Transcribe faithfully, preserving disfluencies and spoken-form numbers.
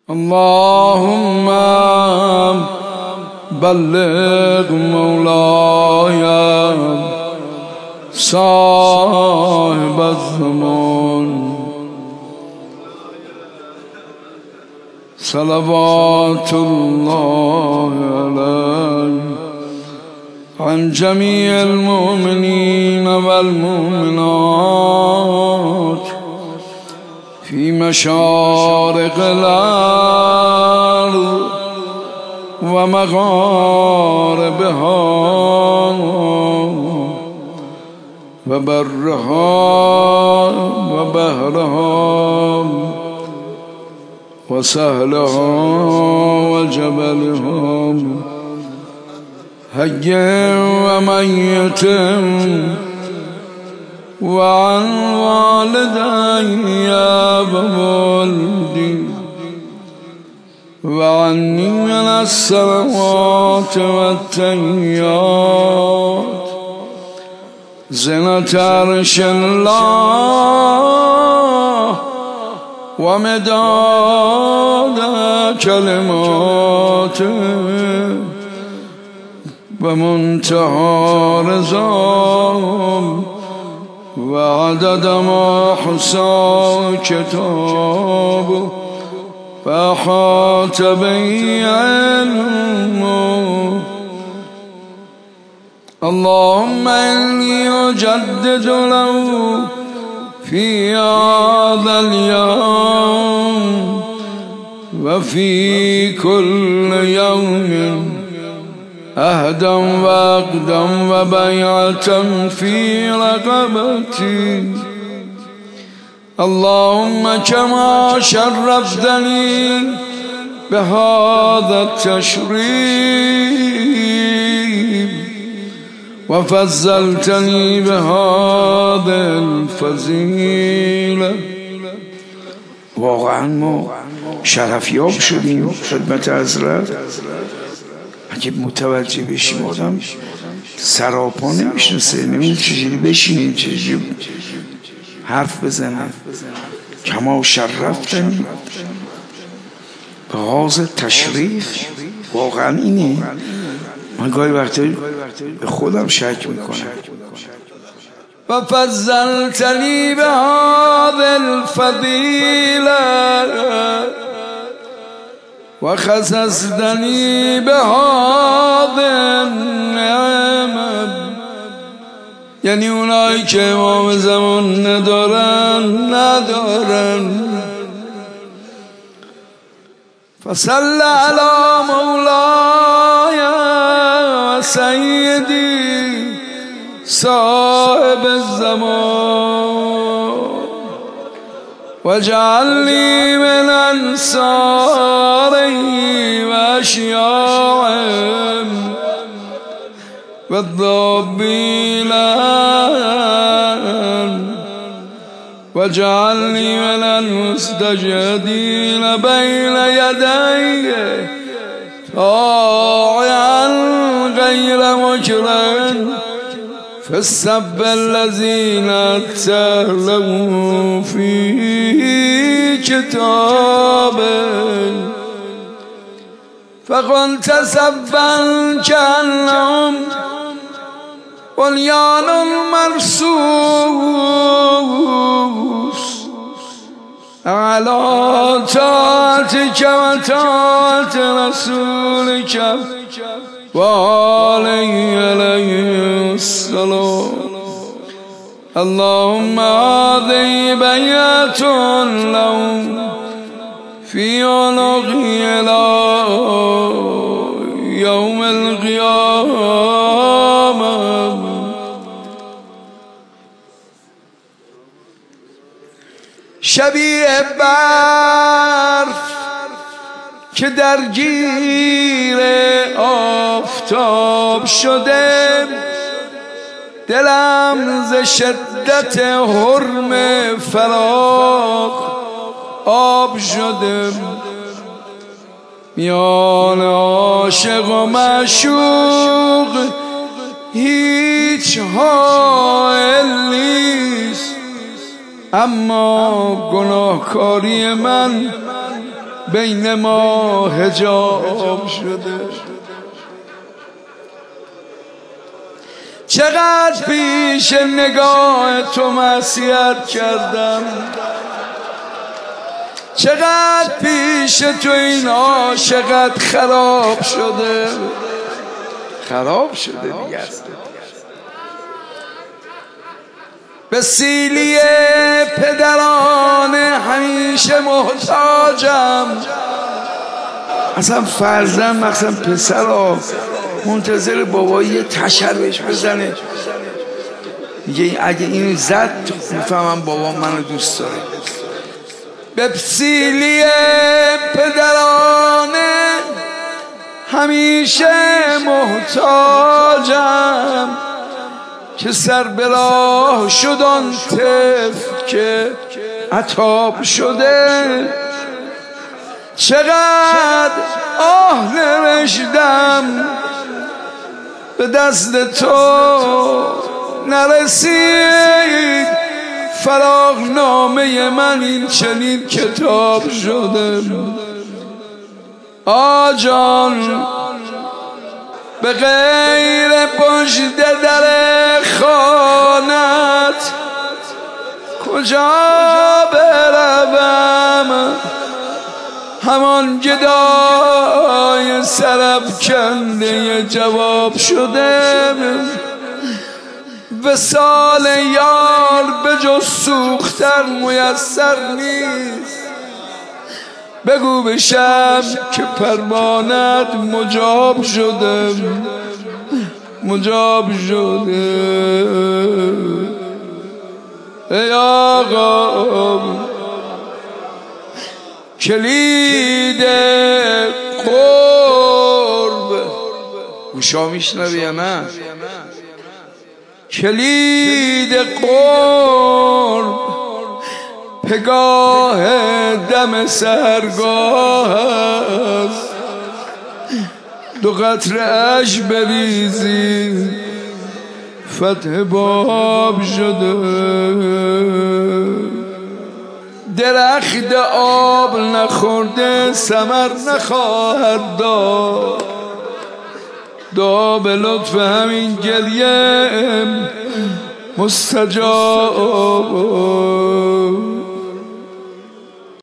اللهم بلغ مولاي صاحب الزمان صلوات الله عليه عن جميع المؤمنين والمؤمنات في مشارق الأرض ومغاربها وبرها وبحرها وسهلها وجبلها حي وميت وعن والدي وولدي وعني من الصلوات والتحيات زنة عرش الله ومداد كلماته ومنتهى رضاه وعدد ما حصى كتابه فأحاط به علمه. اللهم إني أجدد له في هذا اليوم وفي كل يوم أهدا وأقدا وبيعة في رقبتي. اللهم كما شرفتني بهذا التشريف وفضلتني بهذا الفضيلة. واقعا ما شرفیاب شدیم خدمت حضرت. اگه متوجه بشیم آدم سراپا نمیشنسه، نمیدونه چجوری بشینیم، چجوری حرف بزنه. کما شرفتنی به حاضر تشریف. واقعا اینه. من گاهی وقتی به خودم شک میکنم. و فضلتنی به هذا الفضیله و خصصتنی به هذا النعمه. یعنی اونایی که امام زمان ندارن ندارن. فصل علی مولاي و سیدی صاحب الزمان واجعلني من أنصاره وأشياعهم والضابين واجعلني من المستجدين بين يدي طاعا غير مكره في السب الذين اتلوا في كتابه فقلت سبا كأنهم بنيان مرصوص على طاعتك وطاعة رسولك وعليه عليه السلام. اللهم هذه بيعة لهم في عنقي إلى يوم القيامة. شبیه برف که درگیر آفتاب شده دلم ز شدت حرم فراق آب شده. میان عاشق و معشوق هیچ حائل نیست، اما گناهکاری من بین ما حجاب شده. چقدر پیش نگاه تو معصیت کردم، چقدر پیش تو این عاشقت خراب شده. خراب شده دیگه. به سیلی پدرانه همیشه محتاجم. اصلا فرزن مخصوصا پسر ها منتظر بابایی یه تشر بهش بزنه، میگه اگه اینو زد میفهمم بابا منو دوست داره. به سیلی پدرانه همیشه محتاجم، که سر به راه شد آن طفل که عتاب شده. چقدر آه نوشتم به دست تو نرسید، فراق نامه من این چنین کتاب شده. آجان به غیر پشت در خانت کجا بروم، همان گدای سرافکنده جواب شده. وصال یار به جز سوختن میسر نیست، بگو بشم که پروانت مجاب شده، مجاب شده. ای آقا کلید قرب گوشا میشنوی یا نه؟ کلید قرب پگاه دم سرگاه است، دو قطره اش بریزی فتح باب شده. درخت آب نخورده ثمر نخواهد داد، دعا به لطف همین گریه مستجاب.